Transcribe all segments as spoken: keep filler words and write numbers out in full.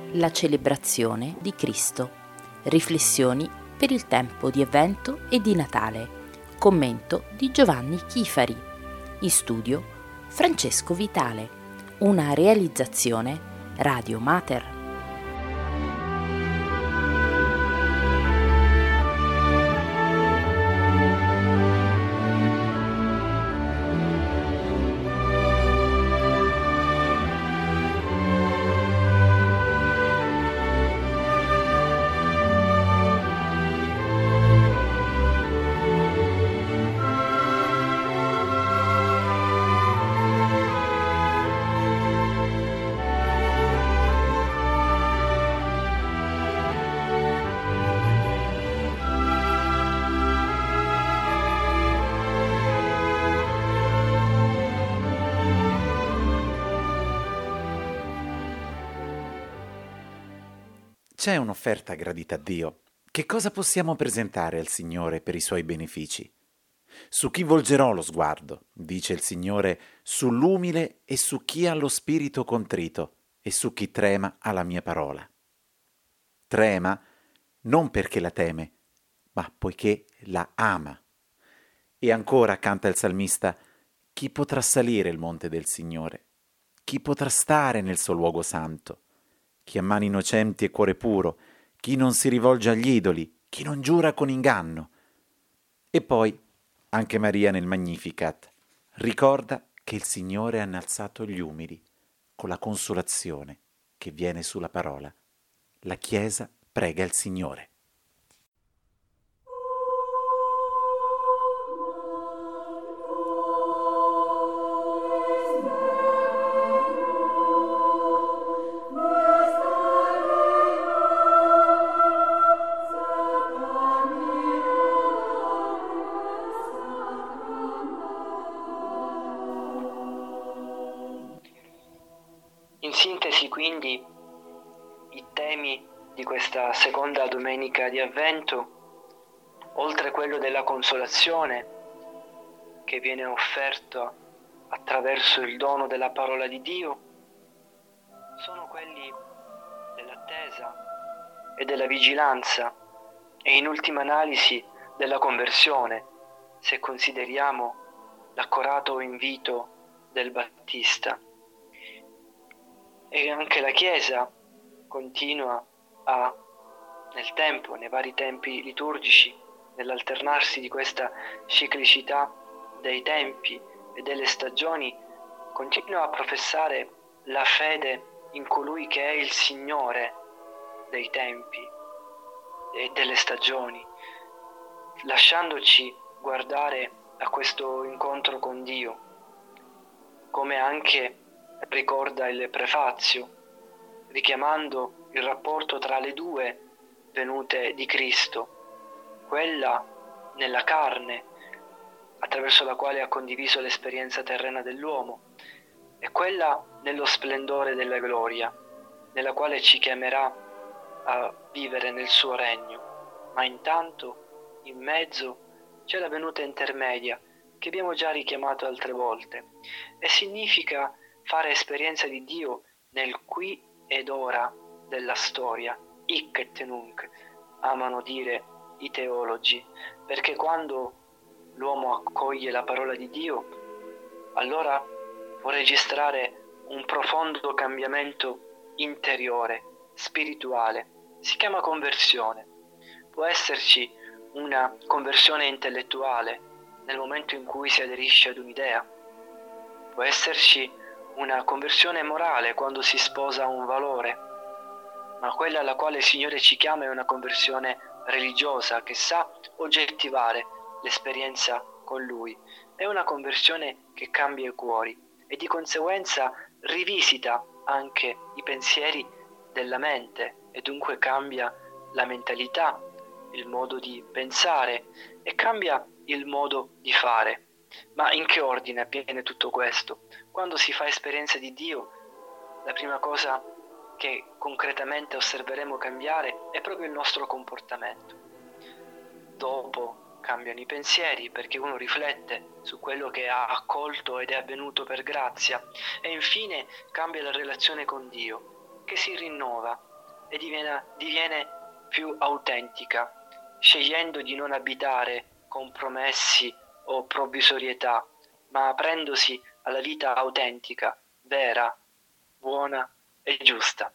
La celebrazione di Cristo. Riflessioni per il tempo di Avvento e di Natale. Commento di Giovanni Chifari. In studio Francesco Vitale. Una realizzazione Radio Mater. C'è un'offerta gradita a Dio. Che cosa possiamo presentare al Signore per i Suoi benefici? Su chi volgerò lo sguardo, dice il Signore, sull'umile e su chi ha lo spirito contrito e su chi trema alla mia parola. Trema non perché la teme, ma poiché la ama. E ancora canta il salmista: chi potrà salire il monte del Signore? Chi potrà stare nel suo luogo santo? Chi ha mani innocenti e cuore puro, chi non si rivolge agli idoli, chi non giura con inganno. E poi anche Maria nel Magnificat ricorda che il Signore ha innalzato gli umili con la consolazione che viene sulla parola. La Chiesa prega il Signore. In sintesi, quindi, i temi di questa seconda domenica di Avvento, oltre quello della consolazione che viene offerto attraverso il dono della parola di Dio, sono quelli dell'attesa e della vigilanza e, in ultima analisi, della conversione, se consideriamo l'accorato invito del Battista. E anche la Chiesa continua a, nel tempo, nei vari tempi liturgici, nell'alternarsi di questa ciclicità dei tempi e delle stagioni, continua a professare la fede in colui che è il Signore dei tempi e delle stagioni, lasciandoci guardare a questo incontro con Dio, come anche ricorda il prefazio, richiamando il rapporto tra le due venute di Cristo, quella nella carne, attraverso la quale ha condiviso l'esperienza terrena dell'uomo, e quella nello splendore della gloria, nella quale ci chiamerà a vivere nel suo regno. Ma intanto, in mezzo, c'è la venuta intermedia, che abbiamo già richiamato altre volte, e significa fare esperienza di Dio nel qui ed ora della storia, hic et nunc, amano dire i teologi, perché quando l'uomo accoglie la parola di Dio, allora può registrare un profondo cambiamento interiore, spirituale. Si chiama conversione. Può esserci una conversione intellettuale nel momento in cui si aderisce ad un'idea. Può esserci una conversione morale quando si sposa un valore, ma quella alla quale il Signore ci chiama è una conversione religiosa che sa oggettivare l'esperienza con Lui. È una conversione che cambia i cuori e di conseguenza rivisita anche i pensieri della mente e dunque cambia la mentalità, il modo di pensare e cambia il modo di fare. Ma in che ordine avviene tutto questo? Quando si fa esperienza di Dio, la prima cosa che concretamente osserveremo cambiare è proprio il nostro comportamento. Dopo cambiano i pensieri, perché uno riflette su quello che ha accolto ed è avvenuto per grazia, e infine cambia la relazione con Dio, che si rinnova, e diviene, diviene più autentica, scegliendo di non abitare compromessi o provvisorietà, ma aprendosi alla vita autentica, vera, buona e giusta.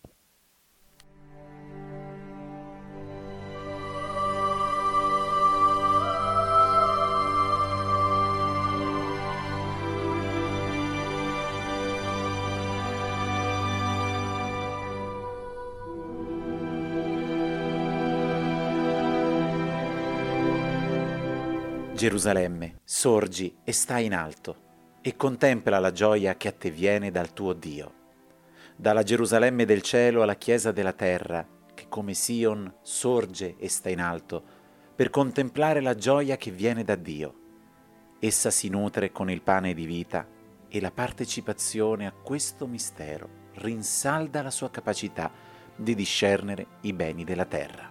Gerusalemme, sorgi e stai in alto, e contempla la gioia che a te viene dal tuo Dio. Dalla Gerusalemme del cielo alla chiesa della terra, che come Sion sorge e sta in alto, per contemplare la gioia che viene da Dio. Essa si nutre con il pane di vita, e la partecipazione a questo mistero rinsalda la sua capacità di discernere i beni della terra.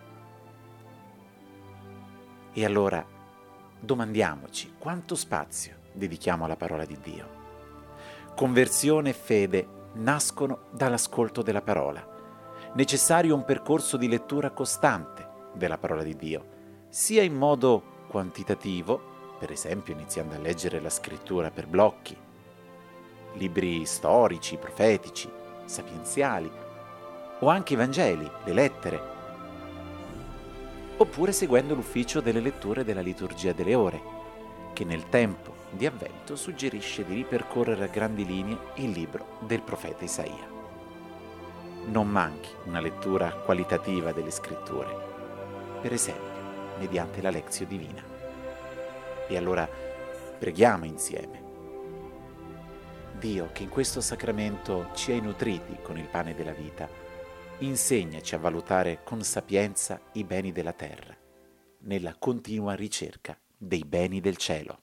E allora, domandiamoci quanto spazio dedichiamo alla parola di Dio. Conversione e fede nascono dall'ascolto della parola. Necessario un percorso di lettura costante della parola di Dio, sia in modo quantitativo, per esempio iniziando a leggere la scrittura per blocchi, libri storici, profetici, sapienziali, o anche i Vangeli, le lettere, oppure seguendo l'ufficio delle letture della liturgia delle ore, che nel tempo di Avvento suggerisce di ripercorrere a grandi linee il libro del profeta Isaia. Non manchi una lettura qualitativa delle scritture, per esempio mediante la Lectio Divina. E allora preghiamo insieme. Dio, che in questo sacramento ci hai nutriti con il pane della vita, insegnaci a valutare con sapienza i beni della terra, nella continua ricerca dei beni del cielo.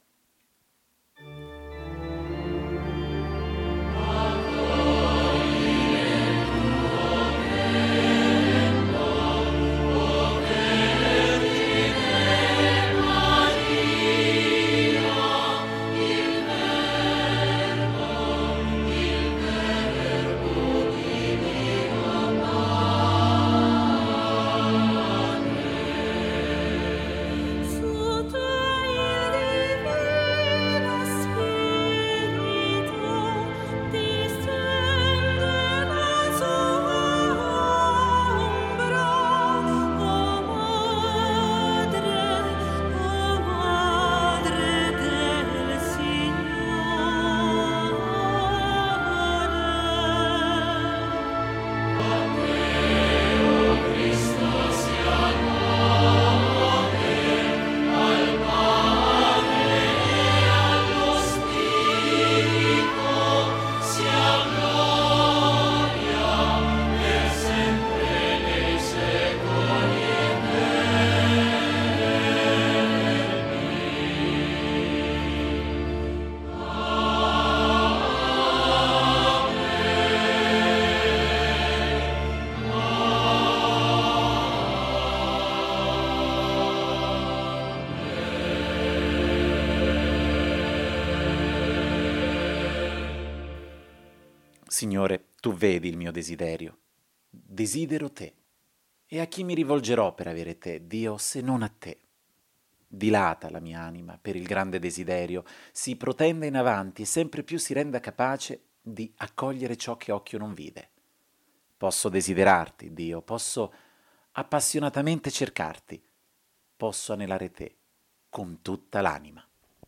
Signore, tu vedi il mio desiderio. Desidero te. E a chi mi rivolgerò per avere te, Dio, se non a te? Dilata la mia anima per il grande desiderio, si protenda in avanti e sempre più si renda capace di accogliere ciò che occhio non vide. Posso desiderarti, Dio, posso appassionatamente cercarti, posso anelare te con tutta l'anima.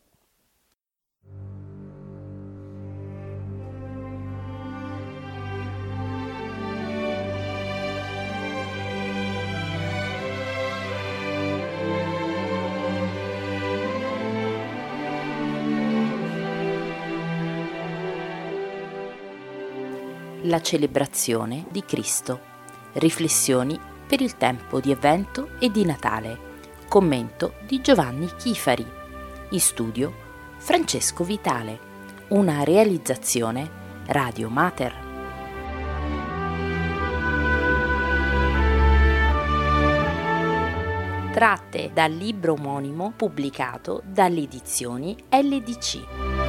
La celebrazione di Cristo. Riflessioni per il tempo di Avvento e di Natale. Commento di Giovanni Chifari. In studio Francesco Vitale. Una realizzazione Radio Mater. Tratte dal libro omonimo pubblicato dalle edizioni L D C.